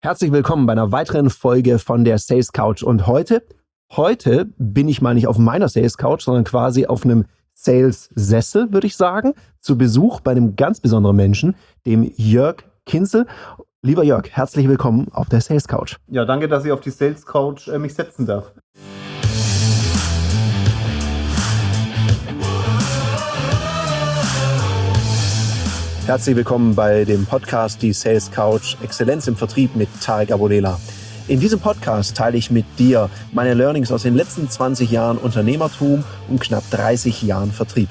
Herzlich willkommen bei einer weiteren Folge von der Sales Couch. Und heute bin ich mal nicht auf meiner Sales Couch, sondern quasi auf einem Sales Sessel, würde ich sagen, zu Besuch bei einem ganz besonderen Menschen, dem Jörg Kinzel. Lieber Jörg, herzlich willkommen auf der Sales Couch. Ja, danke, dass ich auf die Sales Couch mich setzen darf. Herzlich willkommen bei dem Podcast Die Sales Couch Exzellenz im Vertrieb mit Tarek Abodela. In diesem Podcast teile ich mit dir meine Learnings aus den letzten 20 Jahren Unternehmertum und knapp 30 Jahren Vertrieb.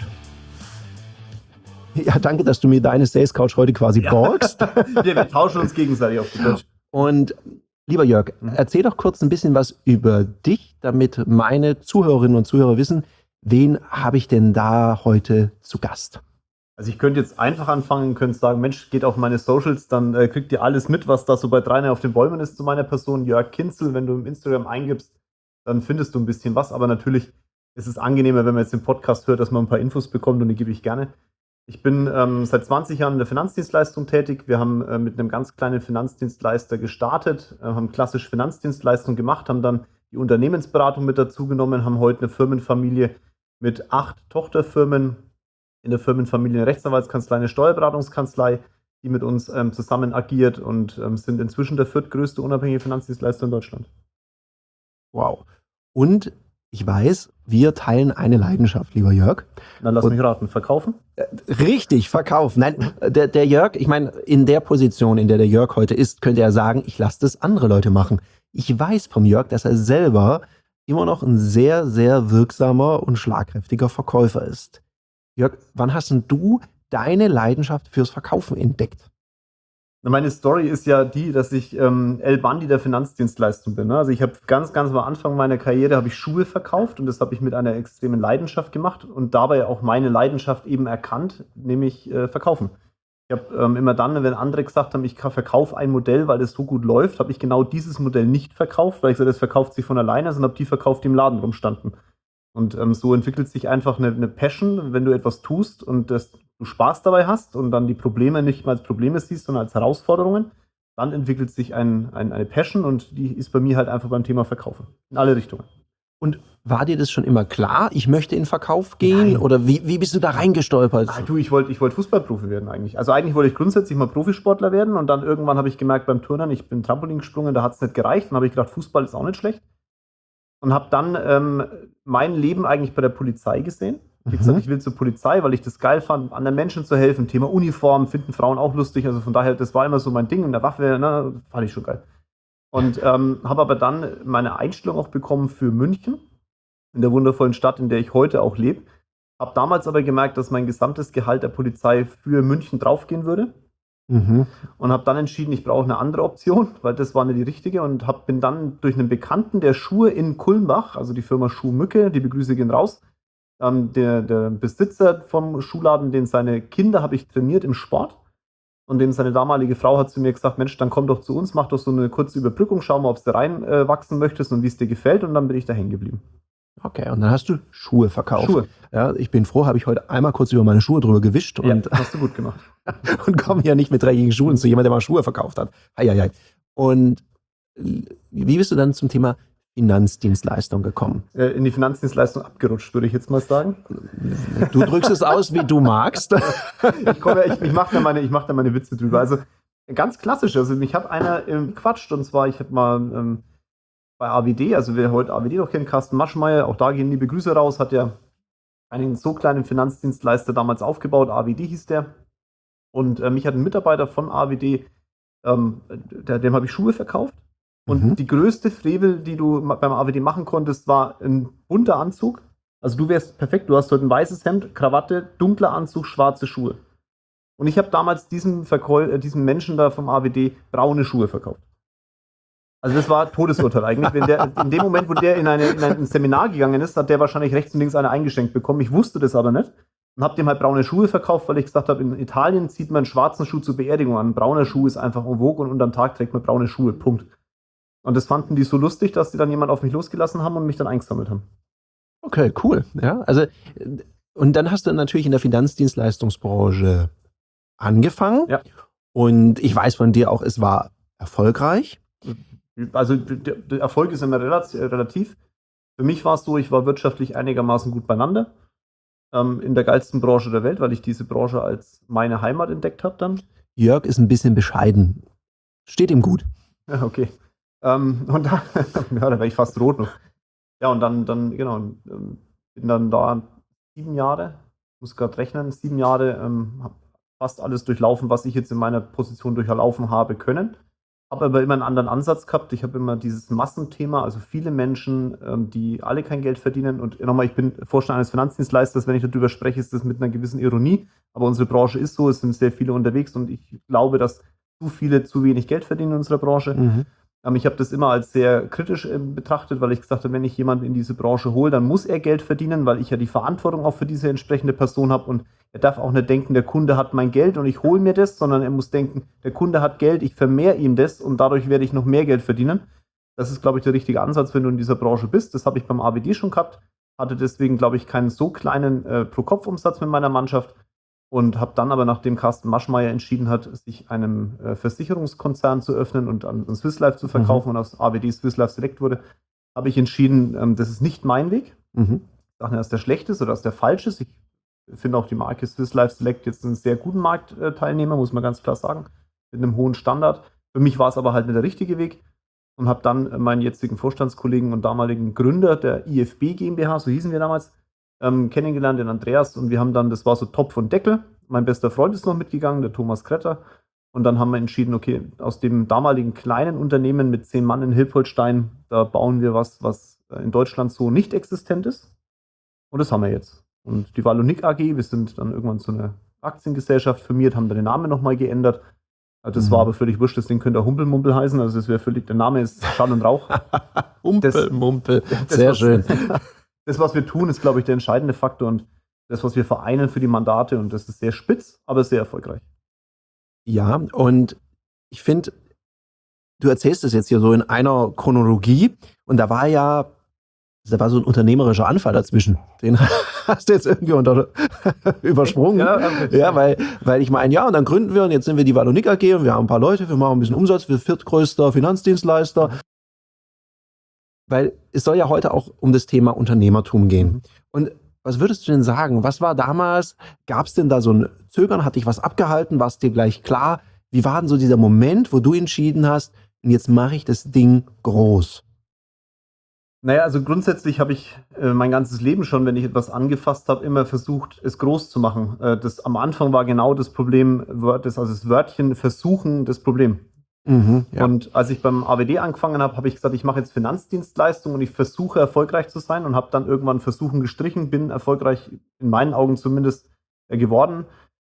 Ja, danke, dass du mir deine Sales Couch heute quasi borgst. Ja, wir tauschen uns gegenseitig auf die Couch. Und lieber Jörg, erzähl doch kurz ein bisschen was über dich, damit meine Zuhörerinnen und Zuhörer wissen, wen habe ich denn da heute zu Gast? Also ich könnte jetzt einfach anfangen, könnte sagen, Mensch, geht auf meine Socials, dann kriegt ihr alles mit, was da so bei 3 auf den Bäumen ist zu meiner Person, Jörg Kinzel. Wenn du im Instagram eingibst, dann findest du ein bisschen was, aber natürlich ist es angenehmer, wenn man jetzt den Podcast hört, dass man ein paar Infos bekommt und die gebe ich gerne. Ich bin seit 20 Jahren in der Finanzdienstleistung tätig. Wir haben mit einem ganz kleinen Finanzdienstleister gestartet, haben klassisch Finanzdienstleistung gemacht, haben dann die Unternehmensberatung mit dazu genommen, haben heute eine Firmenfamilie mit 8 Tochterfirmen, in der Firmenfamilie eine Rechtsanwaltskanzlei, eine Steuerberatungskanzlei, die mit uns zusammen agiert und sind inzwischen der viertgrößte unabhängige Finanzdienstleister in Deutschland. Wow. Und ich weiß, wir teilen eine Leidenschaft, lieber Jörg. Dann lass mich raten, verkaufen? Richtig, verkaufen. Nein, der Jörg, ich meine, in der Position, in der der Jörg heute ist, könnte er sagen, ich lasse das andere Leute machen. Ich weiß vom Jörg, dass er selber immer noch ein sehr, sehr wirksamer und schlagkräftiger Verkäufer ist. Jörg, wann hast denn du deine Leidenschaft fürs Verkaufen entdeckt? Meine Story ist ja die, dass ich El Bandi der Finanzdienstleistung bin. Also ich habe ganz am Anfang meiner Karriere habe ich Schuhe verkauft und das habe ich mit einer extremen Leidenschaft gemacht und dabei auch meine Leidenschaft eben erkannt, nämlich Verkaufen. Ich habe immer dann, wenn andere gesagt haben, ich verkaufe ein Modell, weil das so gut läuft, habe ich genau dieses Modell nicht verkauft, weil ich sage, das verkauft sich von alleine, sondern habe die verkauft, die im Laden rumstanden. Und so entwickelt sich einfach eine Passion, wenn du etwas tust und du Spaß dabei hast und dann die Probleme nicht mal als Probleme siehst, sondern als Herausforderungen, dann entwickelt sich eine Passion und die ist bei mir halt einfach beim Thema Verkaufen. In alle Richtungen. Und war dir das schon immer klar, ich möchte in Verkauf gehen? Nein. Oder wie bist du da reingestolpert? Ich wollte Fußballprofi werden eigentlich. Also eigentlich wollte ich grundsätzlich mal Profisportler werden und dann irgendwann habe ich gemerkt beim Turnen, ich bin Trampolin gesprungen, da hat es nicht gereicht. Dann habe ich gedacht, Fußball ist auch nicht schlecht. Und habe dann mein Leben eigentlich bei der Polizei gesehen. Ich habe gesagt, ich will zur Polizei, weil ich das geil fand, anderen Menschen zu helfen. Thema Uniform finden Frauen auch lustig. Also von daher, das war immer so mein Ding. Und der Waffe, fand ich schon geil. Und habe aber dann meine Einstellung auch bekommen für München, in der wundervollen Stadt, in der ich heute auch lebe. Habe damals aber gemerkt, dass mein gesamtes Gehalt der Polizei für München draufgehen würde. Und habe dann entschieden, ich brauche eine andere Option, weil das war nicht die richtige und bin dann durch einen Bekannten, der Schuhe in Kulmbach, also die Firma Schuhmücke, die Begrüße gehen raus, der Besitzer vom Schuhladen, den seine Kinder habe ich trainiert im Sport und den seine damalige Frau hat zu mir gesagt, Mensch, dann komm doch zu uns, mach doch so eine kurze Überbrückung, schau mal, ob du reinwachsen möchtest und wie es dir gefällt und dann bin ich da hängen geblieben. Okay, und dann hast du Schuhe verkauft. Schuhe. Ja, ich bin froh, habe ich heute einmal kurz über meine Schuhe drüber gewischt. Und ja, hast du gut gemacht. Und komme ja nicht mit dreckigen Schuhen zu jemandem, der mal Schuhe verkauft hat. Eieiei. Und wie bist du dann zum Thema Finanzdienstleistung gekommen? In die Finanzdienstleistung abgerutscht, würde ich jetzt mal sagen. Du drückst es aus, wie du magst. Ich mache da meine Witze drüber. Also ganz klassisch. Also mich hat einer gequatscht und zwar, ich habe mal bei AWD, also wer heute AWD noch kennt, Carsten Maschmeyer, auch da gehen liebe Grüße raus, hat ja einen so kleinen Finanzdienstleister damals aufgebaut, AWD hieß der. Und mich hat ein Mitarbeiter von AWD, dem habe ich Schuhe verkauft. Und die größte Frevel, die du beim AWD machen konntest, war ein bunter Anzug. Also du wärst perfekt, du hast heute ein weißes Hemd, Krawatte, dunkler Anzug, schwarze Schuhe. Und ich habe damals diesem Menschen da vom AWD braune Schuhe verkauft. Also das war Todesurteil eigentlich. Wenn der, in dem Moment, wo der in ein Seminar gegangen ist, hat der wahrscheinlich rechts und links eine eingeschenkt bekommen. Ich wusste das aber nicht. Und habe dem halt braune Schuhe verkauft, weil ich gesagt habe, in Italien zieht man einen schwarzen Schuh zur Beerdigung an. Ein brauner Schuh ist einfach en vogue und unterm Tag trägt man braune Schuhe. Punkt. Und das fanden die so lustig, dass die dann jemand auf mich losgelassen haben und mich dann eingesammelt haben. Okay, cool. Ja, also, und dann hast du natürlich in der Finanzdienstleistungsbranche angefangen. Ja. Und ich weiß von dir auch, es war Erfolgreich? Also der Erfolg ist immer relativ. Für mich war es so, ich war wirtschaftlich einigermaßen gut beieinander. In der geilsten Branche der Welt, weil ich diese Branche als meine Heimat entdeckt habe dann. Jörg ist ein bisschen bescheiden. Steht ihm gut. Ja, okay. Und da, ja, da wäre ich fast rot noch. Ja, und dann genau, bin dann da 7 Jahre, muss gerade rechnen, 7 Jahre, habe fast alles durchlaufen, was ich jetzt in meiner Position durchlaufen habe können. Habe aber immer einen anderen Ansatz gehabt. Ich habe immer dieses Massenthema, also viele Menschen, die alle kein Geld verdienen. Und nochmal, ich bin Vorstand eines Finanzdienstleisters. Wenn ich darüber spreche, ist das mit einer gewissen Ironie. Aber unsere Branche ist so, es sind sehr viele unterwegs und ich glaube, dass zu viele zu wenig Geld verdienen in unserer Branche. Mhm. Ich habe das immer als sehr kritisch betrachtet, weil ich gesagt habe, wenn ich jemanden in diese Branche hole, dann muss er Geld verdienen, weil ich ja die Verantwortung auch für diese entsprechende Person habe und er darf auch nicht denken, der Kunde hat mein Geld und ich hole mir das, sondern er muss denken, der Kunde hat Geld, ich vermehre ihm das und dadurch werde ich noch mehr Geld verdienen. Das ist, glaube ich, der richtige Ansatz, wenn du in dieser Branche bist. Das habe ich beim ABD schon gehabt, hatte deswegen, glaube ich, keinen so kleinen Pro-Kopf-Umsatz mit meiner Mannschaft. Und habe dann aber, nachdem Carsten Maschmeyer entschieden hat, sich einem Versicherungskonzern zu öffnen und an Swiss Life zu verkaufen und aus ABD Swiss Life Select wurde, habe ich entschieden, das ist nicht mein Weg. Ich sage nicht, dass der schlecht ist oder dass der falsch ist. Ich finde auch die Marke Swiss Life Select jetzt einen sehr guten Marktteilnehmer, muss man ganz klar sagen, mit einem hohen Standard. Für mich war es aber halt nicht der richtige Weg und habe dann meinen jetzigen Vorstandskollegen und damaligen Gründer der IFB GmbH, so hießen wir damals, kennengelernt, den Andreas, und wir haben dann, das war so Topf und Deckel. Mein bester Freund ist noch mitgegangen, der Thomas Kretter. Und dann haben wir entschieden, okay, aus dem damaligen kleinen Unternehmen mit 10 Mann in Hilpoltstein, da bauen wir was in Deutschland so nicht existent ist. Und das haben wir jetzt. Und die Wallonik AG, wir sind dann irgendwann zu einer Aktiengesellschaft firmiert, haben dann den Namen nochmal geändert. Also das war aber völlig wurscht, das Ding könnte auch Humpelmumpel heißen, also das wäre völlig, der Name ist Schall und Rauch. Humpelmumpel, sehr schön. Das, was wir tun, ist, glaube ich, der entscheidende Faktor und das, was wir vereinen für die Mandate, und das ist sehr spitz, aber sehr erfolgreich. Ja, und ich finde, du erzählst es jetzt hier so in einer Chronologie und da war so ein unternehmerischer Anfall dazwischen. Den hast du jetzt irgendwie übersprungen. Ja, weil ich meine, ja, und dann gründen wir und jetzt sind wir die Wallonik AG und wir haben ein paar Leute, wir machen ein bisschen Umsatz, wir sind viertgrößter Finanzdienstleister. Weil es soll ja heute auch um das Thema Unternehmertum gehen. Und was würdest du denn sagen? Was war damals? Gab es denn da so ein Zögern? Hat dich was abgehalten? War es dir gleich klar? Wie war denn so dieser Moment, wo du entschieden hast, und jetzt mache ich das Ding groß? Naja, also grundsätzlich habe ich mein ganzes Leben schon, wenn ich etwas angefasst habe, immer versucht, es groß zu machen. Das am Anfang war genau das Problem, das Wörtchen versuchen, das Problem. Ja. Und als ich beim AWD angefangen habe, habe ich gesagt, ich mache jetzt Finanzdienstleistungen und ich versuche erfolgreich zu sein und habe dann irgendwann Versuchen gestrichen, bin erfolgreich, in meinen Augen zumindest, geworden.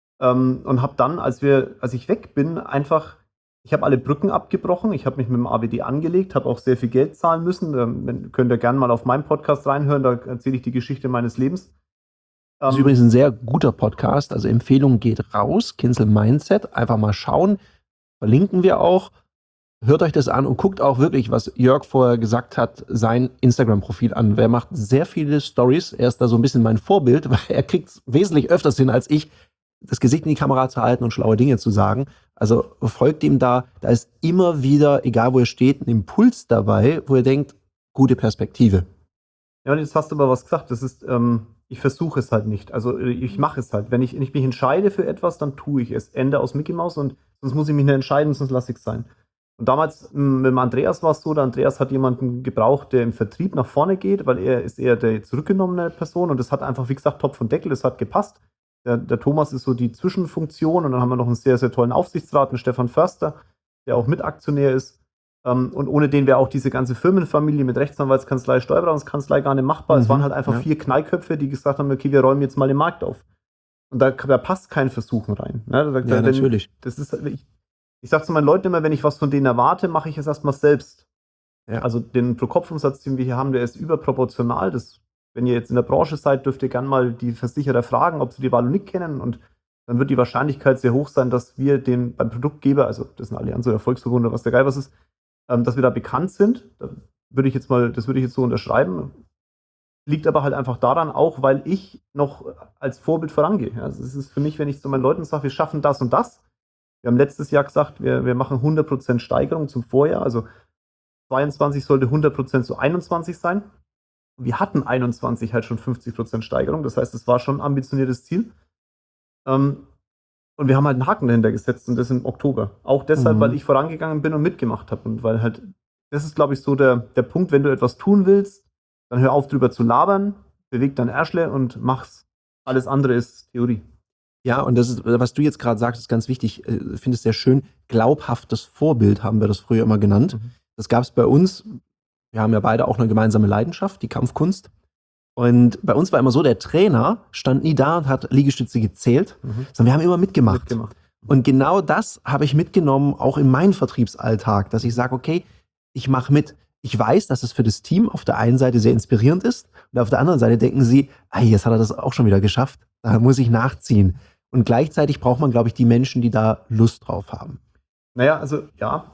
Und habe dann, als ich weg bin, ich habe alle Brücken abgebrochen, ich habe mich mit dem AWD angelegt, habe auch sehr viel Geld zahlen müssen. Könnt ihr gerne mal auf meinem Podcast reinhören, da erzähle ich die Geschichte meines Lebens. Das ist übrigens ein sehr guter Podcast, also Empfehlung geht raus, Kinzel Mindset, einfach mal schauen. Verlinken wir auch. Hört euch das an und guckt auch wirklich, was Jörg vorher gesagt hat, sein Instagram-Profil an. Er macht sehr viele Stories. Er ist da so ein bisschen mein Vorbild, weil er kriegt es wesentlich öfters hin als ich, das Gesicht in die Kamera zu halten und schlaue Dinge zu sagen. Also folgt ihm da. Da ist immer wieder, egal wo er steht, ein Impuls dabei, wo er denkt, gute Perspektive. Ja, und jetzt hast du aber was gesagt. Das ist, ich versuche es halt nicht. Also ich mache es halt. Wenn ich mich entscheide für etwas, dann tue ich es. Ende aus Mickey Mouse, und sonst muss ich mich nicht entscheiden, sonst lasse ich es sein. Und damals mit dem Andreas war es so, der Andreas hat jemanden gebraucht, der im Vertrieb nach vorne geht, weil er ist eher der zurückgenommene Person und das hat einfach, wie gesagt, Topf und Deckel, das hat gepasst. Der Thomas ist so die Zwischenfunktion und dann haben wir noch einen sehr, sehr tollen Aufsichtsrat, den Stefan Förster, der auch Mitaktionär ist. Und ohne den wäre auch diese ganze Firmenfamilie mit Rechtsanwaltskanzlei, Steuerberatungskanzlei gar nicht machbar. Es waren halt einfach 4 Knallköpfe, die gesagt haben, okay, wir räumen jetzt mal den Markt auf. Und da passt kein Versuchen rein. Ne? Natürlich. Das ist, ich sage zu meinen Leuten immer, wenn ich was von denen erwarte, mache ich es erstmal selbst. Ja. Also den Pro-Kopf-Umsatz, den wir hier haben, der ist überproportional. Wenn ihr jetzt in der Branche seid, dürft ihr gerne mal die Versicherer fragen, ob sie die Wallonik kennen, und dann wird die Wahrscheinlichkeit sehr hoch sein, dass wir beim Produktgeber, also das sind Allianz oder Erfolgsverbund oder was der Geil was ist, dass wir da bekannt sind. Das würde ich jetzt so unterschreiben. Liegt aber halt einfach daran auch, weil ich noch als Vorbild vorangehe. Also es ist für mich, wenn ich zu meinen Leuten sage, wir schaffen das und das, Wir haben letztes Jahr gesagt, wir machen 100% Steigerung zum Vorjahr, also 22 sollte 100% zu 21 sein. Wir hatten 21 halt schon 50% Steigerung, das heißt, es war schon ein ambitioniertes Ziel. Und wir haben halt einen Haken dahinter gesetzt und das im Oktober. Auch deshalb, weil ich vorangegangen bin und mitgemacht habe und weil halt, das ist, glaube ich, so der Punkt, wenn du etwas tun willst, dann hör auf, drüber zu labern, beweg dein Ärschle und mach's. Alles andere ist Theorie. Ja, und das ist, was du jetzt gerade sagst, ist ganz wichtig. Ich finde es sehr schön. Glaubhaftes Vorbild haben wir das früher immer genannt. Das gab es bei uns. Wir haben ja beide auch eine gemeinsame Leidenschaft, die Kampfkunst. Und bei uns war immer so, der Trainer stand nie da und hat Liegestütze gezählt, sondern wir haben immer mitgemacht. Und genau das habe ich mitgenommen, auch in meinen Vertriebsalltag, dass ich sage, okay, ich mache mit. Ich weiß, dass es für das Team auf der einen Seite sehr inspirierend ist und auf der anderen Seite denken sie, jetzt hat er das auch schon wieder geschafft, da muss ich nachziehen. Und gleichzeitig braucht man, glaube ich, die Menschen, die da Lust drauf haben. Naja, also ja,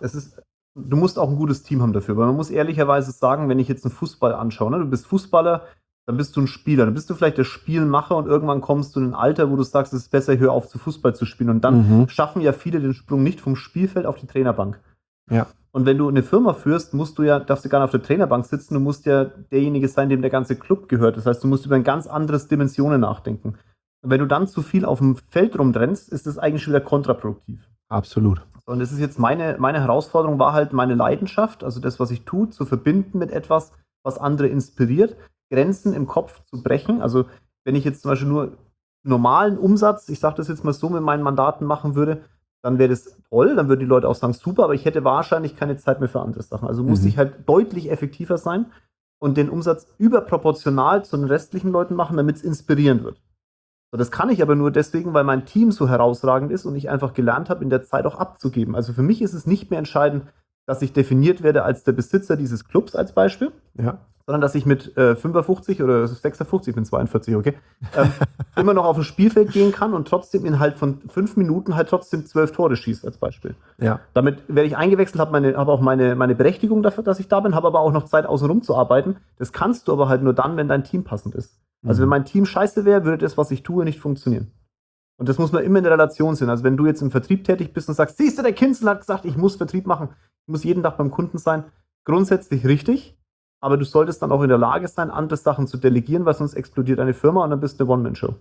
du musst auch ein gutes Team haben dafür, weil man muss ehrlicherweise sagen, wenn ich jetzt einen Fußball anschaue, ne, du bist Fußballer, dann bist du ein Spieler, dann bist du vielleicht der Spielmacher und irgendwann kommst du in ein Alter, wo du sagst, es ist besser, hör auf zu Fußball zu spielen. Und dann schaffen ja viele den Sprung nicht vom Spielfeld auf die Trainerbank. Ja. Und wenn du eine Firma führst, darfst du gar nicht auf der Trainerbank sitzen, du musst ja derjenige sein, dem der ganze Club gehört. Das heißt, du musst über ein ganz anderes Dimensionen nachdenken. Und wenn du dann zu viel auf dem Feld rumrennst, ist das eigentlich schon wieder kontraproduktiv. Absolut. Und das ist jetzt meine Herausforderung, war halt meine Leidenschaft, also das, was ich tue, zu verbinden mit etwas, was andere inspiriert, Grenzen im Kopf zu brechen. Also wenn ich jetzt zum Beispiel nur normalen Umsatz, ich sage das jetzt mal so, mit meinen Mandaten machen würde, dann wäre das toll, dann würden die Leute auch sagen, super, aber ich hätte wahrscheinlich keine Zeit mehr für andere Sachen. Also muss ich halt deutlich effektiver sein und den Umsatz überproportional zu den restlichen Leuten machen, damit es inspirierend wird. So, das kann ich aber nur deswegen, weil mein Team so herausragend ist und ich einfach gelernt habe, in der Zeit auch abzugeben. Also für mich ist es nicht mehr entscheidend, dass ich definiert werde als der Besitzer dieses Clubs als Beispiel, sondern dass ich mit 55 oder 56, ich bin 42, okay, immer noch auf ein Spielfeld gehen kann und trotzdem innerhalb von 5 Minuten halt trotzdem 12 Tore schießt als Beispiel. Ja. Damit werde ich eingewechselt, habe auch meine Berechtigung dafür, dass ich da bin, habe aber auch noch Zeit, außenrum zu arbeiten. Das kannst du aber halt nur dann, wenn dein Team passend ist. Also wenn mein Team scheiße wäre, würde das, was ich tue, nicht funktionieren. Und das muss man immer in der Relation sehen. Also wenn du jetzt im Vertrieb tätig bist und sagst, siehst du, der Kinzel hat gesagt, ich muss Vertrieb machen, ich muss jeden Tag beim Kunden sein, grundsätzlich richtig, aber du solltest dann auch in der Lage sein, andere Sachen zu delegieren, weil sonst explodiert eine Firma und dann bist du eine One-Man-Show.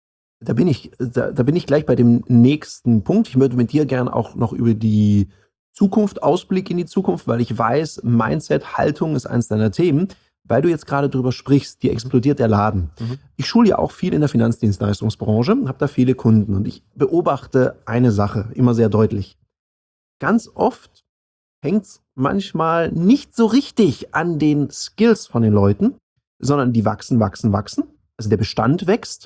Da bin ich gleich bei dem nächsten Punkt. Ich würde mit dir gerne auch noch über die Zukunft, Ausblick in die Zukunft, weil ich weiß, Mindset, Haltung ist eins deiner Themen. Weil du jetzt gerade drüber sprichst, die explodiert der Laden. Ich schule ja auch viel in der Finanzdienstleistungsbranche, habe da viele Kunden und ich beobachte eine Sache immer sehr deutlich. Ganz oft hängt es manchmal nicht so richtig an den Skills von den Leuten, sondern die wachsen. Also der Bestand wächst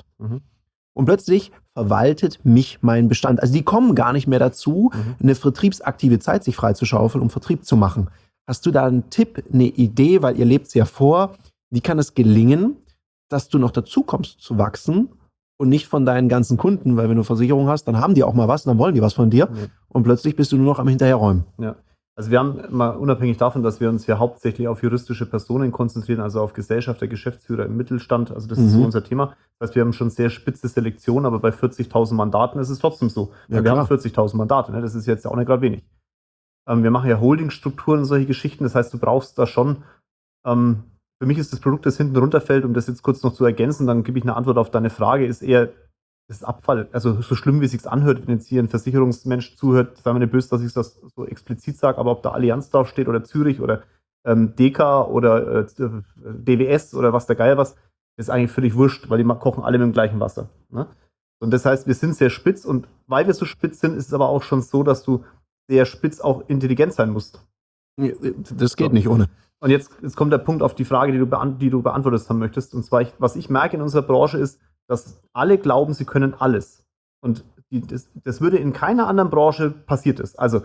und plötzlich verwaltet mich mein Bestand. Also die kommen gar nicht mehr dazu, eine vertriebsaktive Zeit sich freizuschaufeln, um Vertrieb zu machen. Hast du da einen Tipp, eine Idee, weil ihr lebt es ja vor, wie kann es gelingen, dass du noch dazu kommst zu wachsen und nicht von deinen ganzen Kunden, weil wenn du Versicherung hast, dann haben die auch mal was, dann wollen die was von dir und plötzlich bist du nur noch am Hinterherräumen. Ja. Also wir haben mal unabhängig davon, dass wir uns ja hauptsächlich auf juristische Personen konzentrieren, also auf Gesellschafter, Geschäftsführer im Mittelstand, also das ist so unser Thema. Das heißt, wir haben schon sehr spitze Selektion, aber bei 40.000 Mandaten ist es trotzdem so. Ja, wir haben 40.000 Mandate, ne? Das ist jetzt auch nicht gerade wenig. Wir machen ja Holdingstrukturen und solche Geschichten, das heißt, du brauchst da schon, für mich ist das Produkt, das hinten runterfällt, um das jetzt kurz noch zu ergänzen, dann gebe ich eine Antwort auf deine Frage, ist eher das Abfall, also so schlimm, wie es sich anhört, wenn jetzt hier ein Versicherungsmensch zuhört, sei mir nicht böse, dass ich das so explizit sage, aber ob da Allianz draufsteht oder Zürich oder DK oder DWS oder was der Geier was, ist eigentlich völlig wurscht, weil die kochen alle mit dem gleichen Wasser. Ne? Und das heißt, wir sind sehr spitz und weil wir so spitz sind, ist es aber auch schon so, dass du sehr spitz auch intelligent sein musst. Das geht nicht ohne. Und jetzt kommt der Punkt auf die Frage, die du beantwortet haben möchtest. Und zwar, was ich merke in unserer Branche ist, dass alle glauben, sie können alles. Und das würde in keiner anderen Branche passiert ist. Also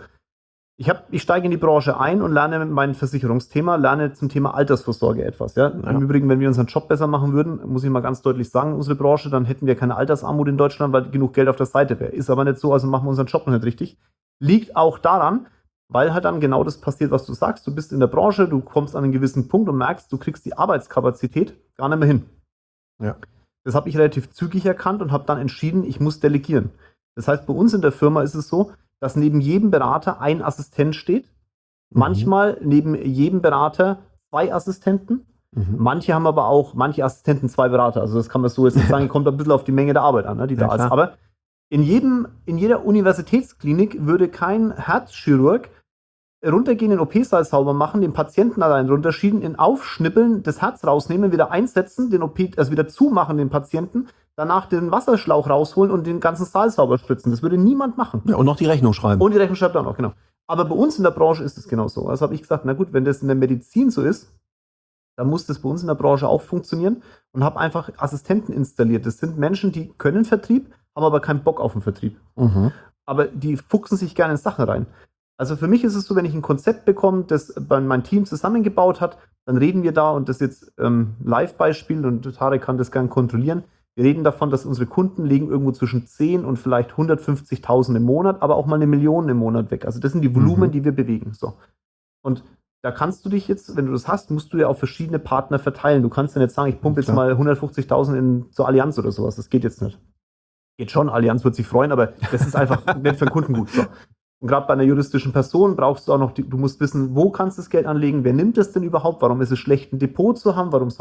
ich steige in die Branche ein und lerne mein Versicherungsthema, lerne zum Thema Altersvorsorge etwas. Ja? Im Übrigen, wenn wir unseren Job besser machen würden, muss ich mal ganz deutlich sagen, unsere Branche, dann hätten wir keine Altersarmut in Deutschland, weil genug Geld auf der Seite wäre. Ist aber nicht so, also machen wir unseren Job noch nicht richtig. Liegt auch daran, weil halt dann genau das passiert, was du sagst. Du bist in der Branche, du kommst an einen gewissen Punkt und merkst, du kriegst die Arbeitskapazität gar nicht mehr hin. Ja. Das habe ich relativ zügig erkannt und habe dann entschieden, ich muss delegieren. Das heißt, bei uns in der Firma ist es so, dass neben jedem Berater ein Assistent steht. Manchmal neben jedem Berater 2 Assistenten. Manche haben aber auch, manche Assistenten 2 Berater. Also das kann man so jetzt nicht sagen, kommt ein bisschen auf die Menge der Arbeit an, ne, die da ist. Aber in jeder Universitätsklinik würde kein Herzchirurg runtergehen, den OP-Saal sauber machen, den Patienten allein runterschieben, ihn aufschnippeln, das Herz rausnehmen, wieder einsetzen, den OP, also wieder zumachen, den Patienten, danach den Wasserschlauch rausholen und den ganzen Saal sauber spritzen. Das würde niemand machen. Ja, und noch die Rechnung schreiben. Und die Rechnung schreibt auch noch, genau. Aber bei uns in der Branche ist es genau so. Also habe ich gesagt, na gut, wenn das in der Medizin so ist, dann muss das bei uns in der Branche auch funktionieren und habe einfach Assistenten installiert. Das sind Menschen, die können Vertrieb, haben aber keinen Bock auf den Vertrieb. Aber die fuchsen sich gerne in Sachen rein. Also für mich ist es so, wenn ich ein Konzept bekomme, das mein Team zusammengebaut hat, dann reden wir da, und das ist jetzt Live-Beispiel, und Tarek kann das gerne kontrollieren. Wir reden davon, dass unsere Kunden legen irgendwo zwischen 10 und vielleicht 150.000 im Monat, aber auch mal 1 Million im Monat weg. Also das sind die Volumen, die wir bewegen. So. Und da kannst du dich jetzt, wenn du das hast, musst du ja auf verschiedene Partner verteilen. Du kannst ja nicht sagen, ich pumpe jetzt mal 150.000 zur Allianz oder sowas. Das geht jetzt nicht. Geht schon, Allianz wird sich freuen, aber das ist einfach nicht für den Kunden gut. So. Und gerade bei einer juristischen Person brauchst du auch noch, du musst wissen, wo kannst du das Geld anlegen, wer nimmt es denn überhaupt, warum ist es schlecht, ein Depot zu haben, warum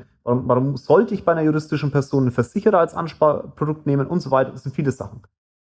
sollte ich bei einer juristischen Person einen Versicherer als Ansparprodukt nehmen und so weiter. Das sind viele Sachen.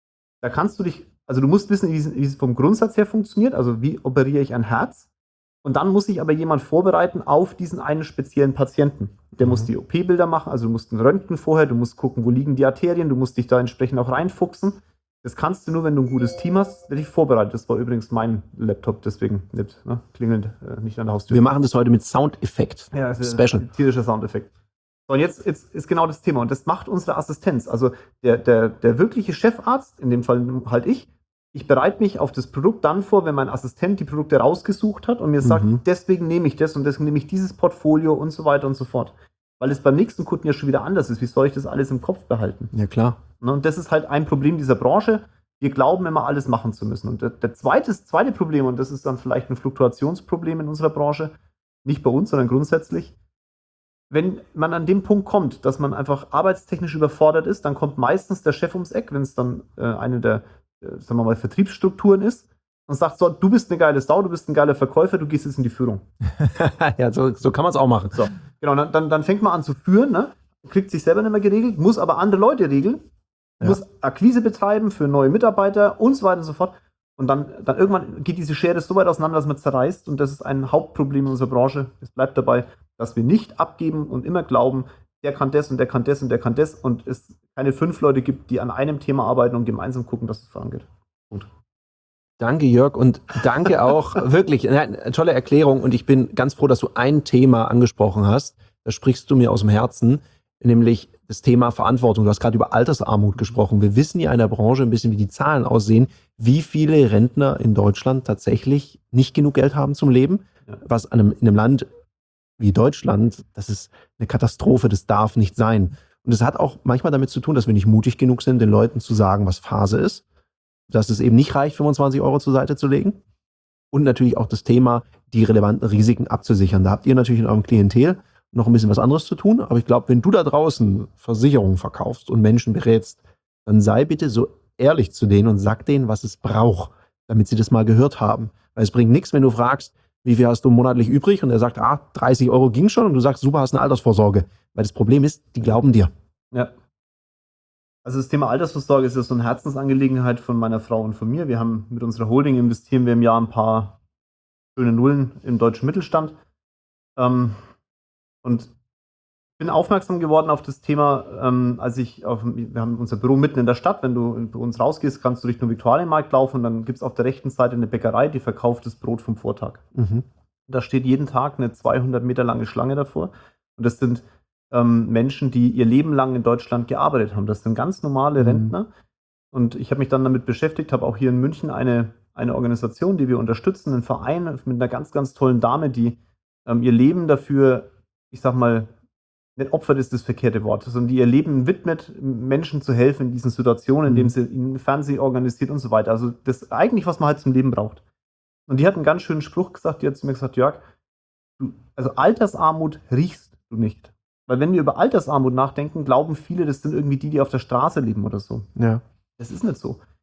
Da kannst du dich, also du musst wissen, wie es vom Grundsatz her funktioniert, also wie operiere ich ein Herz, und dann muss sich aber jemand vorbereiten auf diesen einen speziellen Patienten. Der muss die OP-Bilder machen, also du musst ein Röntgen vorher, du musst gucken, wo liegen die Arterien, du musst dich da entsprechend auch reinfuchsen. Das kannst du nur, wenn du ein gutes Team hast, der dich vorbereitet. Das war übrigens mein Laptop, deswegen nicht klingelnd, nicht an der Haustür. Wir machen das heute mit Soundeffekt. Ja, das ist Special. ein tierischer Soundeffekt. So, und jetzt ist genau das Thema. Und das macht unsere Assistenz. Also der wirkliche Chefarzt, in dem Fall halt ich bereite mich auf das Produkt dann vor, wenn mein Assistent die Produkte rausgesucht hat und mir sagt, deswegen nehme ich das und deswegen nehme ich dieses Portfolio und so weiter und so fort. Weil es beim nächsten Kunden ja schon wieder anders ist. Wie soll ich das alles im Kopf behalten? Ja, klar. Und das ist halt ein Problem dieser Branche. Wir glauben immer, alles machen zu müssen. Und das zweite Problem, und das ist dann vielleicht ein Fluktuationsproblem in unserer Branche, nicht bei uns, sondern grundsätzlich, wenn man an dem Punkt kommt, dass man einfach arbeitstechnisch überfordert ist, dann kommt meistens der Chef ums Eck, wenn es dann eine der, sagen wir mal, Vertriebsstrukturen ist, und sagt so, du bist eine geile Sau, du bist ein geiler Verkäufer, du gehst jetzt in die Führung. Ja, so kann man es auch machen. So, genau, dann fängt man an zu führen, ne? Kriegt sich selber nicht mehr geregelt, muss aber andere Leute regeln, muss Akquise betreiben für neue Mitarbeiter und so weiter und so fort. Und dann irgendwann geht diese Schere so weit auseinander, dass man zerreißt, und das ist ein Hauptproblem in unserer Branche. Es bleibt dabei, dass wir nicht abgeben und immer glauben, der kann das und der kann das und der kann das, und es keine 5 Leute gibt, die an einem Thema arbeiten und gemeinsam gucken, dass es vorangeht. Gut. Danke, Jörg, und danke auch, wirklich, eine tolle Erklärung, und ich bin ganz froh, dass du ein Thema angesprochen hast. Da sprichst du mir aus dem Herzen, nämlich das Thema Verantwortung. Du hast gerade über Altersarmut gesprochen. Wir wissen ja in der Branche ein bisschen, wie die Zahlen aussehen, wie viele Rentner in Deutschland tatsächlich nicht genug Geld haben zum Leben, was in einem Land wie Deutschland, das ist eine Katastrophe, das darf nicht sein. Und es hat auch manchmal damit zu tun, dass wir nicht mutig genug sind, den Leuten zu sagen, was Phase ist, dass es eben nicht reicht, 25 € zur Seite zu legen. Und natürlich auch das Thema, die relevanten Risiken abzusichern. Da habt ihr natürlich in eurem Klientel noch ein bisschen was anderes zu tun. Aber ich glaube, wenn du da draußen Versicherungen verkaufst und Menschen berätst, dann sei bitte so ehrlich zu denen und sag denen, was es braucht, damit sie das mal gehört haben. Weil es bringt nichts, wenn du fragst, wie viel hast du monatlich übrig? Und er sagt, 30 € ging schon. Und du sagst, super, hast eine Altersvorsorge. Weil das Problem ist, die glauben dir. Ja. Also das Thema Altersvorsorge ist ja so eine Herzensangelegenheit von meiner Frau und von mir. Wir haben mit unserer Holding investieren wir im Jahr ein paar schöne Nullen im deutschen Mittelstand. Und bin aufmerksam geworden auf das Thema, wir haben unser Büro mitten in der Stadt. Wenn du bei uns rausgehst, kannst du Richtung Viktualienmarkt laufen, und dann gibt es auf der rechten Seite eine Bäckerei, die verkauft das Brot vom Vortag. Da steht jeden Tag eine 200 Meter lange Schlange davor. Und das sind Menschen, die ihr Leben lang in Deutschland gearbeitet haben. Das sind ganz normale Rentner. Und ich habe mich dann damit beschäftigt, habe auch hier in München eine Organisation, die wir unterstützen, einen Verein mit einer ganz, ganz tollen Dame, die ihr Leben dafür, ich sag mal, nicht opfert ist das verkehrte Wort, sondern die ihr Leben widmet, Menschen zu helfen in diesen Situationen, indem sie ihnen Fernsehen organisiert und so weiter. Also das eigentlich, was man halt zum Leben braucht. Und die hat einen ganz schönen Spruch gesagt, die hat zu mir gesagt, Jörg, also Altersarmut riechst du nicht. Weil wenn wir über Altersarmut nachdenken, glauben viele, das sind irgendwie die auf der Straße leben oder so. Ja. Das ist nicht so.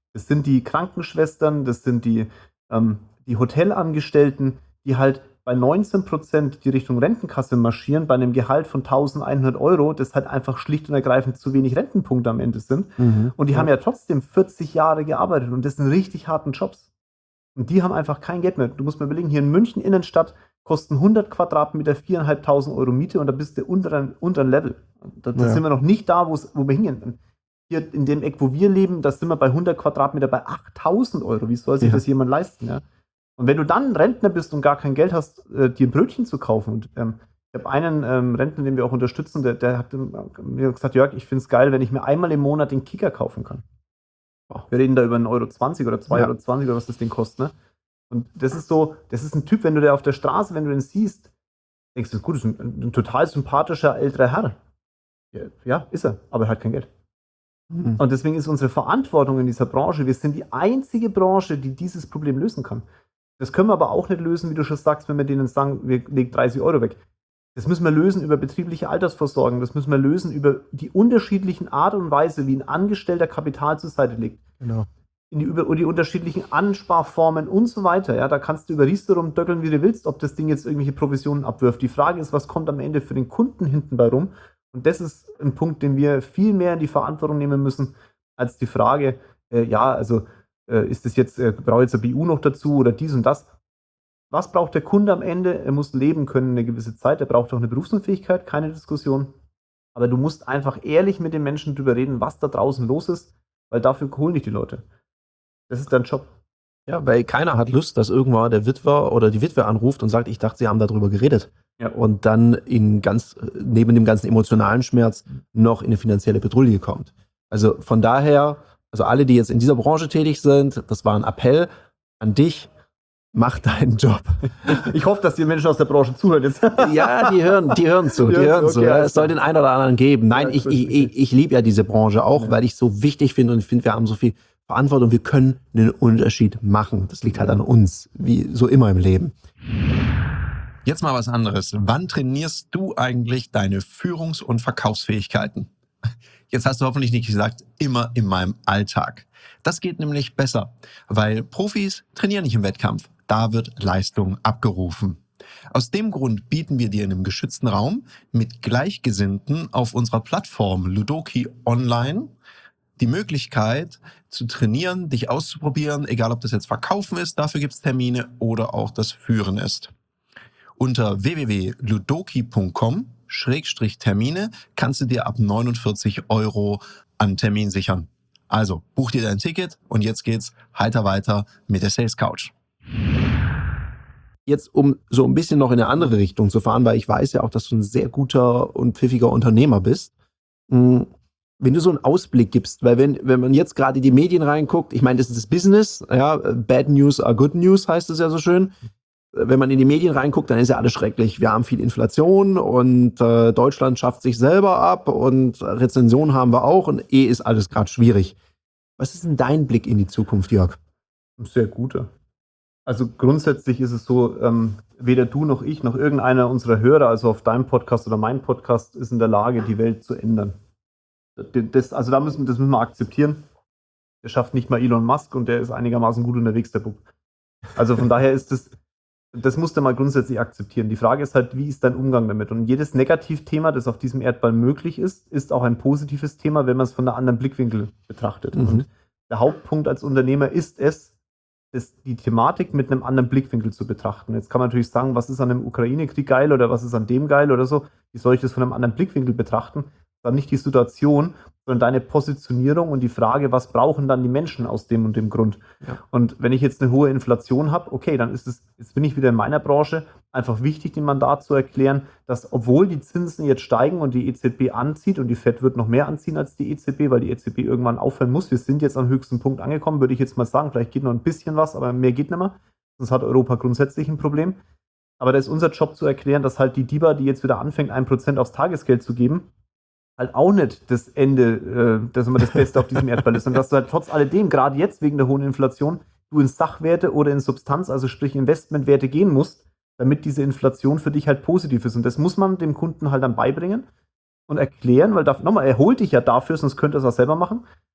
Das sind die Krankenschwestern, das sind die Hotelangestellten, die halt bei 19% die Richtung Rentenkasse marschieren, bei einem Gehalt von 1.100 Euro, das halt einfach schlicht und ergreifend zu wenig Rentenpunkte am Ende sind. Und die haben ja trotzdem 40 Jahre gearbeitet und das sind richtig harten Jobs. Und die haben einfach kein Geld mehr. Du musst mal überlegen, hier in München Innenstadt kosten 100 Quadratmeter 4.500 Euro Miete und da bist du unter Level. Da sind wir noch nicht da, wo wir hingehen. Hier in dem Eck, wo wir leben, da sind wir bei 100 Quadratmeter bei 8.000 Euro. Wie soll sich das jemand leisten? Ja? Und wenn du dann Rentner bist und gar kein Geld hast, dir ein Brötchen zu kaufen, und ich habe einen Rentner, den wir auch unterstützen, der hat mir gesagt, Jörg, ich finde es geil, wenn ich mir einmal im Monat den Kicker kaufen kann. Wir reden da über 1,20 € oder 2,20 € oder was das Ding kostet. Ne? Und das ist ein Typ, wenn du den auf der Straße, wenn du den siehst, denkst du, gut, das ist ein total sympathischer älterer Herr. Ja, ist er, aber er hat kein Geld. Und deswegen ist unsere Verantwortung in dieser Branche, wir sind die einzige Branche, die dieses Problem lösen kann. Das können wir aber auch nicht lösen, wie du schon sagst, wenn wir denen sagen, wir legen 30 € weg. Das müssen wir lösen über betriebliche Altersvorsorge. Das müssen wir lösen über die unterschiedlichen Art und Weise, wie ein Angestellter Kapital zur Seite legt. Genau. Über die unterschiedlichen Ansparformen und so weiter. Ja, da kannst du über Riester rumdöckeln, wie du willst, ob das Ding jetzt irgendwelche Provisionen abwirft. Die Frage ist, was kommt am Ende für den Kunden hinten bei rum? Und das ist ein Punkt, den wir viel mehr in die Verantwortung nehmen müssen, als die Frage, ist das jetzt, brauche ich jetzt eine BU noch dazu oder dies und das? Was braucht der Kunde am Ende? Er muss leben können eine gewisse Zeit, er braucht auch eine Berufsunfähigkeit, keine Diskussion. Aber du musst einfach ehrlich mit den Menschen drüber reden, was da draußen los ist, weil dafür holen dich die Leute. Das ist dein Job. Ja, weil keiner hat Lust, dass irgendwann der Witwer oder die Witwe anruft und sagt, ich dachte, sie haben darüber geredet. Ja. Und dann neben dem ganzen emotionalen Schmerz noch in eine finanzielle Petrouille kommt. Also von daher, also alle, die jetzt in dieser Branche tätig sind, das war ein Appell an dich, mach deinen Job. Ich hoffe, dass die Menschen aus der Branche zuhören jetzt. Ja, die hören zu. Okay, ja, es soll den einen oder anderen geben. Nein, ja, ich liebe ja diese Branche auch, weil ich es so wichtig finde und ich finde, wir haben so viel Verantwortung, wir können einen Unterschied machen. Das liegt halt an uns, wie so immer im Leben. Jetzt mal was anderes. Wann trainierst du eigentlich deine Führungs- und Verkaufsfähigkeiten? Jetzt hast du hoffentlich nicht gesagt, immer in meinem Alltag. Das geht nämlich besser, weil Profis trainieren nicht im Wettkampf. Da wird Leistung abgerufen. Aus dem Grund bieten wir dir in einem geschützten Raum mit Gleichgesinnten auf unserer Plattform Ludoki Online die Möglichkeit zu trainieren, dich auszuprobieren, egal ob das jetzt Verkaufen ist, dafür gibt es Termine, oder auch das Führen ist. Unter www.ludoki.com/Termine kannst du dir ab 49 € an Termin sichern. Also buch dir dein Ticket und jetzt geht's heiter weiter mit der Sales Couch. Jetzt, um so ein bisschen noch in eine andere Richtung zu fahren, weil ich weiß ja auch, dass du ein sehr guter und pfiffiger Unternehmer bist. Wenn du so einen Ausblick gibst, weil wenn man jetzt gerade in die Medien reinguckt, ich meine, das ist das Business, ja, bad news are good news, heißt es ja so schön. Wenn man in die Medien reinguckt, dann ist ja alles schrecklich. Wir haben viel Inflation und Deutschland schafft sich selber ab und Rezensionen haben wir auch und ist alles gerade schwierig. Was ist denn dein Blick in die Zukunft, Jörg? Sehr guter. Also grundsätzlich ist es so, weder du noch ich noch irgendeiner unserer Hörer, also auf deinem Podcast oder meinem Podcast, ist in der Lage, die Welt zu ändern. Das müssen wir akzeptieren. Der schafft nicht mal Elon Musk und der ist einigermaßen gut unterwegs, der Bub. Also von daher ist das musst du mal grundsätzlich akzeptieren. Die Frage ist halt, wie ist dein Umgang damit? Und jedes Negativthema, das auf diesem Erdball möglich ist auch ein positives Thema, wenn man es von einem anderen Blickwinkel betrachtet. Und der Hauptpunkt als Unternehmer ist die Thematik mit einem anderen Blickwinkel zu betrachten. Jetzt kann man natürlich sagen, was ist an dem Ukraine-Krieg geil oder was ist an dem geil oder so. Wie soll ich das von einem anderen Blickwinkel betrachten? Dann nicht die Situation, sondern deine Positionierung und die Frage, was brauchen dann die Menschen aus dem und dem Grund. Ja. Und wenn ich jetzt eine hohe Inflation habe, okay, dann jetzt bin ich wieder in meiner Branche, einfach wichtig, dem Mandat zu erklären, dass obwohl die Zinsen jetzt steigen und die EZB anzieht und die FED wird noch mehr anziehen als die EZB, weil die EZB irgendwann aufhören muss, wir sind jetzt am höchsten Punkt angekommen, würde ich jetzt mal sagen, vielleicht geht noch ein bisschen was, aber mehr geht nicht mehr, sonst hat Europa grundsätzlich ein Problem. Aber da ist unser Job zu erklären, dass halt die DIBA, die jetzt wieder anfängt, 1% aufs Tagesgeld zu geben, halt auch nicht das Ende, dass immer das Beste auf diesem Erdball ist. Und dass du halt trotz alledem, gerade jetzt wegen der hohen Inflation, du in Sachwerte oder in Substanz, also sprich Investmentwerte gehen musst, damit diese Inflation für dich halt positiv ist. Und das muss man dem Kunden halt dann beibringen und erklären, weil er holt dich ja dafür, sonst könnte er es auch selber machen.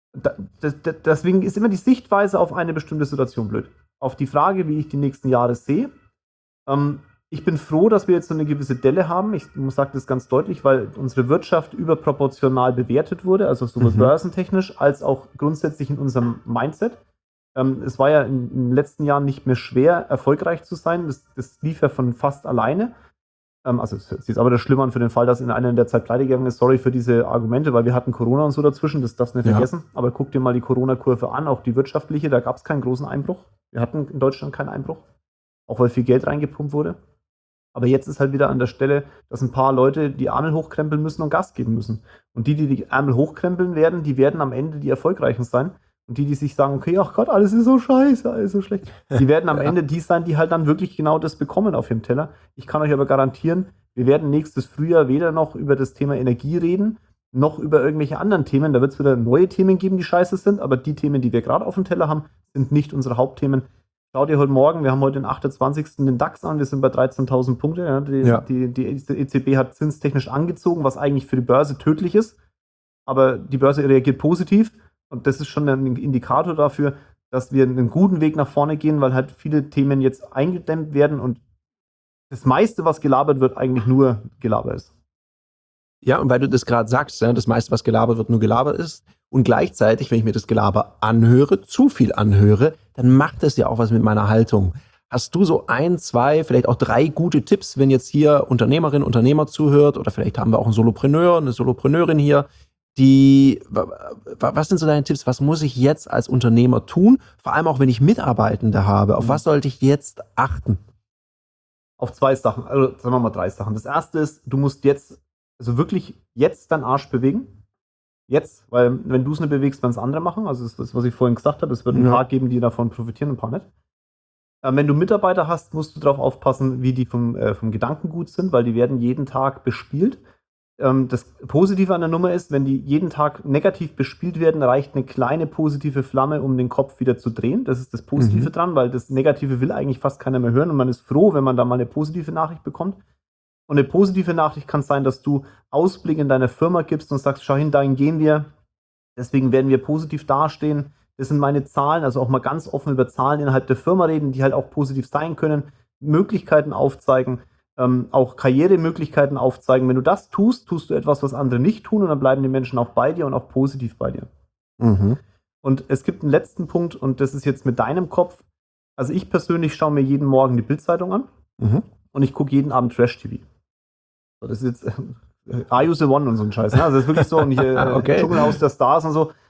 Deswegen ist immer die Sichtweise auf eine bestimmte Situation blöd. Auf die Frage, wie ich die nächsten Jahre sehe. Ich bin froh, dass wir jetzt so eine gewisse Delle haben. Ich sage das ganz deutlich, weil unsere Wirtschaft überproportional bewertet wurde, also sowohl börsentechnisch als auch grundsätzlich in unserem Mindset. Es war ja in den letzten Jahren nicht mehr schwer, erfolgreich zu sein. Das lief ja von fast alleine. Also es ist aber das Schlimme an für den Fall, dass in einer der Zeit pleite gegangen ist. Sorry für diese Argumente, weil wir hatten Corona und so dazwischen, das darfst du nicht vergessen. Aber guck dir mal die Corona-Kurve an, auch die wirtschaftliche, da gab es keinen großen Einbruch. Wir hatten in Deutschland keinen Einbruch, auch weil viel Geld reingepumpt wurde. Aber jetzt ist halt wieder an der Stelle, dass ein paar Leute die Ärmel hochkrempeln müssen und Gas geben müssen. Und die Ärmel hochkrempeln werden, die werden am Ende die Erfolgreichen sein. Und die sich sagen, okay, ach Gott, alles ist so scheiße, alles so schlecht. Die werden am Ende die sein, die halt dann wirklich genau das bekommen auf ihrem Teller. Ich kann euch aber garantieren, wir werden nächstes Frühjahr weder noch über das Thema Energie reden, noch über irgendwelche anderen Themen. Da wird es wieder neue Themen geben, die scheiße sind. Aber die Themen, die wir gerade auf dem Teller haben, sind nicht unsere Hauptthemen. Schau dir heute Morgen, wir haben heute den 28. den DAX an, wir sind bei 13.000 Punkte. Ja. Die EZB hat zinstechnisch angezogen, was eigentlich für die Börse tödlich ist. Aber die Börse reagiert positiv. Und das ist schon ein Indikator dafür, dass wir einen guten Weg nach vorne gehen, weil halt viele Themen jetzt eingedämmt werden und das meiste, was gelabert wird, eigentlich nur Gelaber ist. Ja, und weil du das gerade sagst, das meiste, was gelabert wird, nur gelabert ist und gleichzeitig, wenn ich mir das Gelaber anhöre, zu viel anhöre, dann macht das ja auch was mit meiner Haltung. Hast du so 1, 2, vielleicht auch 3 gute Tipps, wenn jetzt hier Unternehmerin, Unternehmer zuhört oder vielleicht haben wir auch einen Solopreneur, eine Solopreneurin hier, was sind so deine Tipps? Was muss ich jetzt als Unternehmer tun? Vor allem auch, wenn ich Mitarbeitende habe. Auf was sollte ich jetzt achten? Auf 2 Sachen, also sagen wir mal 3 Sachen. Das erste ist, du musst jetzt, also wirklich jetzt deinen Arsch bewegen. Jetzt, weil wenn du es nicht bewegst, werden es andere machen. Also das ist das, was ich vorhin gesagt habe. Es wird ein paar geben, die davon profitieren, ein paar nicht. Wenn du Mitarbeiter hast, musst du darauf aufpassen, wie die vom Gedankengut sind, weil die werden jeden Tag bespielt. Das Positive an der Nummer ist, wenn die jeden Tag negativ bespielt werden, reicht eine kleine positive Flamme, um den Kopf wieder zu drehen. Das ist das Positive dran, weil das Negative will eigentlich fast keiner mehr hören und man ist froh, wenn man da mal eine positive Nachricht bekommt. Und eine positive Nachricht kann sein, dass du Ausblick in deiner Firma gibst und sagst, schau hin, dahin gehen wir. Deswegen werden wir positiv dastehen. Das sind meine Zahlen, also auch mal ganz offen über Zahlen innerhalb der Firma reden, die halt auch positiv sein können, Möglichkeiten aufzeigen. Auch Karrieremöglichkeiten aufzeigen. Wenn du das tust, tust du etwas, was andere nicht tun und dann bleiben die Menschen auch bei dir und auch positiv bei dir. Und es gibt einen letzten Punkt und das ist jetzt mit deinem Kopf. Also ich persönlich schaue mir jeden Morgen die Bild-Zeitung an und ich gucke jeden Abend Trash-TV. So, das ist jetzt Are You the One und so ein Scheiß. Ne? Also das ist wirklich so und hier Okay. Dschungelhaus der Stars und so.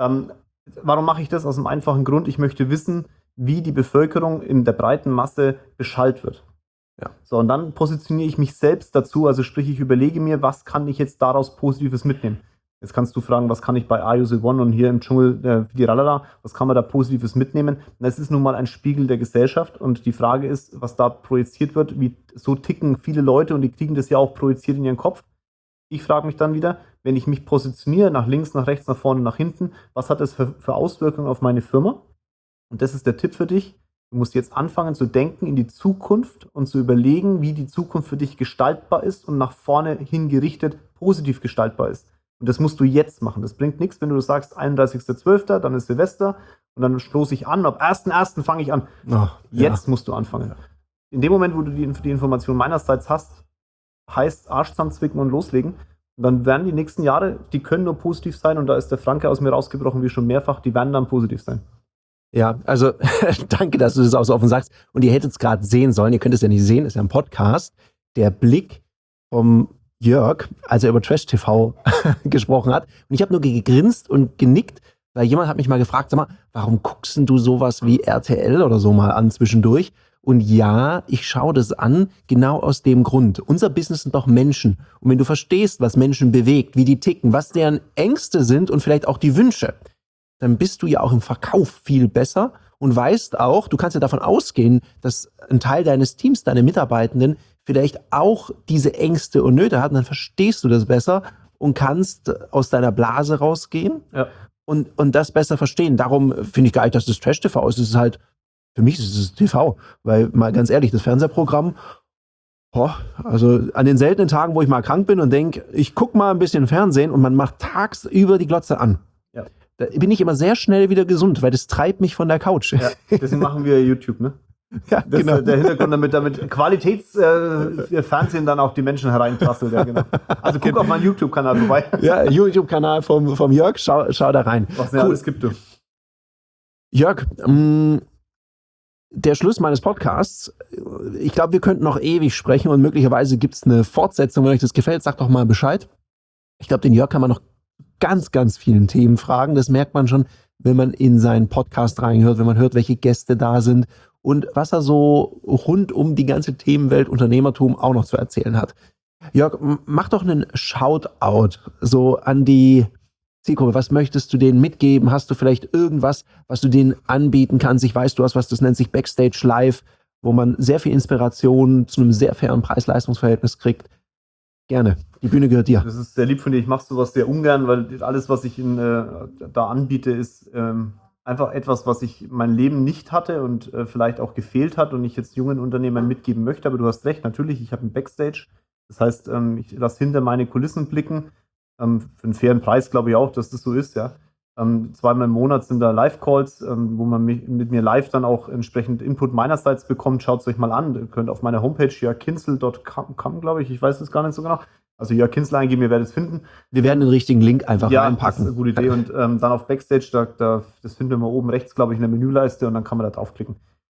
Warum mache ich das? Aus einem einfachen Grund. Ich möchte wissen, wie die Bevölkerung in der breiten Masse beschallt wird. Ja. So, und dann positioniere ich mich selbst dazu, also sprich, ich überlege mir, was kann ich jetzt daraus Positives mitnehmen. Jetzt kannst du fragen, was kann ich bei Are You the One und hier im Dschungel die Ralala, was kann man da Positives mitnehmen? Und es ist nun mal ein Spiegel der Gesellschaft und die Frage ist, was da projiziert wird, so ticken viele Leute und die kriegen das ja auch projiziert in ihren Kopf. Ich frage mich dann wieder, wenn ich mich positioniere, nach links, nach rechts, nach vorne, nach hinten, was hat das für Auswirkungen auf meine Firma? Und das ist der Tipp für dich. Du musst jetzt anfangen zu denken in die Zukunft und zu überlegen, wie die Zukunft für dich gestaltbar ist und nach vorne hin gerichtet positiv gestaltbar ist. Und das musst du jetzt machen. Das bringt nichts, wenn du sagst 31.12., dann ist Silvester und dann stoße ich an, ab 1.1. fange ich an. Jetzt musst du anfangen. Ja. In dem Moment, wo du die Information meinerseits hast, heißt Arsch zusammenzwicken und loslegen. Und dann werden die nächsten Jahre, die können nur positiv sein und da ist der Franke aus mir rausgebrochen, wie schon mehrfach, die werden dann positiv sein. Ja, also danke, dass du das auch so offen sagst. Und ihr hättet es gerade sehen sollen, ihr könnt es ja nicht sehen, ist ja ein Podcast. Der Blick vom Jörg, als er über Trash TV gesprochen hat. Und ich habe nur gegrinst und genickt, weil jemand hat mich mal gefragt, sag mal, warum guckst denn du sowas wie RTL oder so mal an zwischendurch? Und ja, ich schaue das an, genau aus dem Grund. Unser Business sind doch Menschen. Und wenn du verstehst, was Menschen bewegt, wie die ticken, was deren Ängste sind und vielleicht auch die Wünsche, dann bist du ja auch im Verkauf viel besser und weißt auch, du kannst ja davon ausgehen, dass ein Teil deines Teams, deine Mitarbeitenden, vielleicht auch diese Ängste und Nöte hat. Und dann verstehst du das besser und kannst aus deiner Blase rausgehen und das besser verstehen. Darum finde ich gar nicht, dass das Trash-TV ist. Es ist halt, für mich ist es TV. Weil, mal ganz ehrlich, das Fernsehprogramm, also an den seltenen Tagen, wo ich mal krank bin und denke, ich gucke mal ein bisschen Fernsehen und man macht tagsüber die Glotze an. Ja. Da bin ich immer sehr schnell wieder gesund, weil das treibt mich von der Couch. Ja, deswegen machen wir YouTube, ne? Ja, Das genau. ist der Hintergrund, damit Qualitätsfernsehen dann auch die Menschen hereinprasselt. Ja, genau. Also guck auf meinen YouTube-Kanal vorbei, Ja, YouTube-Kanal vom Jörg, schau da rein. was es alles gibt. Du. Jörg, der Schluss meines Podcasts. Ich glaube, wir könnten noch ewig sprechen und möglicherweise gibt es eine Fortsetzung. Wenn euch das gefällt, sagt doch mal Bescheid. Ich glaube, den Jörg kann man noch ganz, ganz vielen Themen fragen. Das merkt man schon, wenn man in seinen Podcast reinhört, wenn man hört, welche Gäste da sind und was er so rund um die ganze Themenwelt Unternehmertum auch noch zu erzählen hat. Jörg, mach doch einen Shoutout so an die Zielgruppe. Was möchtest du denen mitgeben? Hast du vielleicht irgendwas, was du denen anbieten kannst? Ich weiß, du hast was, das nennt sich Backstage Live, wo man sehr viel Inspiration zu einem sehr fairen Preis-Leistungs-Verhältnis kriegt. Gerne. Die Bühne gehört dir. Das ist sehr lieb von dir. Ich mache sowas sehr ungern, weil alles, was ich da anbiete, ist einfach etwas, was ich mein Leben nicht hatte und vielleicht auch gefehlt hat und ich jetzt jungen Unternehmern mitgeben möchte. Aber du hast recht, natürlich, ich habe ein Backstage. Das heißt, ich lasse hinter meine Kulissen blicken. Für einen fairen Preis glaube ich auch, dass das so ist, ja. 2-mal im Monat sind da Live-Calls, wo man mit mir live dann auch entsprechend Input meinerseits bekommt. Schaut es euch mal an. Ihr könnt auf meiner Homepage jörgkinzel.com, glaube ich weiß es gar nicht so genau. Also Jörg Kinzel eingeben, ihr werdet es finden. Wir werden den richtigen Link einfach reinpacken. Das ist eine gute Idee. Und dann auf Backstage, das finden wir mal oben rechts, glaube ich, in der Menüleiste und dann kann man da draufklicken.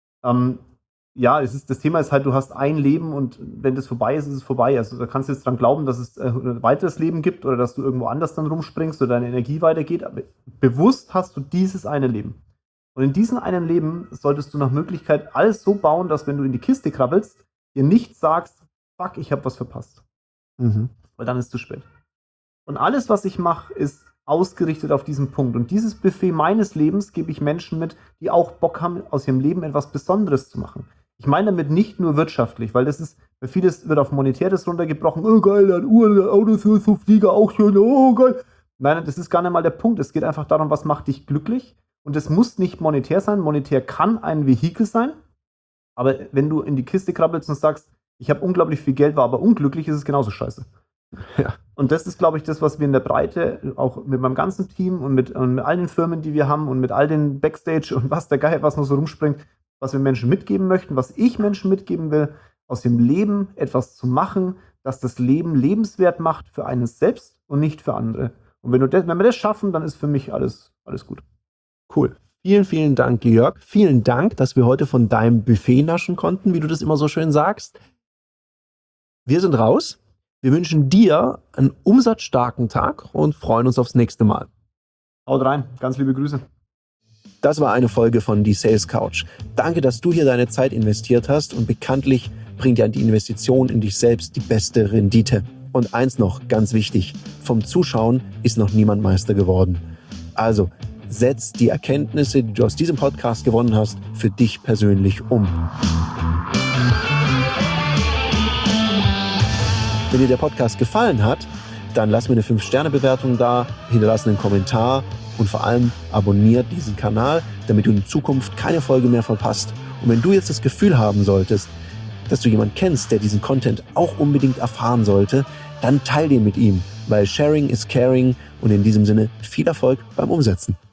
Das Thema ist halt, du hast ein Leben und wenn das vorbei ist, ist es vorbei. Also da kannst du jetzt dran glauben, dass es ein weiteres Leben gibt oder dass du irgendwo anders dann rumspringst oder deine Energie weitergeht. Aber bewusst hast du dieses eine Leben. Und in diesem einen Leben solltest du nach Möglichkeit alles so bauen, dass wenn du in die Kiste krabbelst, dir nicht sagst, fuck, ich habe was verpasst. Weil dann ist es zu spät. Und alles, was ich mache, ist ausgerichtet auf diesen Punkt. Und dieses Buffet meines Lebens gebe ich Menschen mit, die auch Bock haben, aus ihrem Leben etwas Besonderes zu machen. Ich meine damit nicht nur wirtschaftlich, weil das ist, bei vieles wird auf Monetäres runtergebrochen. Oh geil, ein Uhr, Autos, so Flieger, auch schön, oh geil. Nein, das ist gar nicht mal der Punkt. Es geht einfach darum, was macht dich glücklich. Und es muss nicht monetär sein. Monetär kann ein Vehikel sein. Aber wenn du in die Kiste krabbelst und sagst, ich habe unglaublich viel Geld, war aber unglücklich, ist es genauso scheiße. Ja. Und das ist, glaube ich, das, was wir in der Breite, auch mit meinem ganzen Team und mit all den Firmen, die wir haben und mit all den Backstage und was der Geil, was noch so rumspringt, was wir Menschen mitgeben möchten, was ich Menschen mitgeben will, aus dem Leben etwas zu machen, das das Leben lebenswert macht für einen selbst und nicht für andere. Und wenn wir das schaffen, dann ist für mich alles gut. Cool. Vielen, vielen Dank, Jörg. Vielen Dank, dass wir heute von deinem Buffet naschen konnten, wie du das immer so schön sagst. Wir sind raus. Wir wünschen dir einen umsatzstarken Tag und freuen uns aufs nächste Mal. Haut rein. Ganz liebe Grüße. Das war eine Folge von Die Sales Couch. Danke, dass du hier deine Zeit investiert hast und bekanntlich bringt ja die Investition in dich selbst die beste Rendite. Und eins noch, ganz wichtig, vom Zuschauen ist noch niemand Meister geworden. Also, setz die Erkenntnisse, die du aus diesem Podcast gewonnen hast, für dich persönlich um. Wenn dir der Podcast gefallen hat, dann lass mir eine 5-Sterne-Bewertung da, hinterlass einen Kommentar und vor allem abonniert diesen Kanal, damit du in Zukunft keine Folge mehr verpasst. Und wenn du jetzt das Gefühl haben solltest, dass du jemanden kennst, der diesen Content auch unbedingt erfahren sollte, dann teil den mit ihm, weil Sharing is Caring und in diesem Sinne viel Erfolg beim Umsetzen.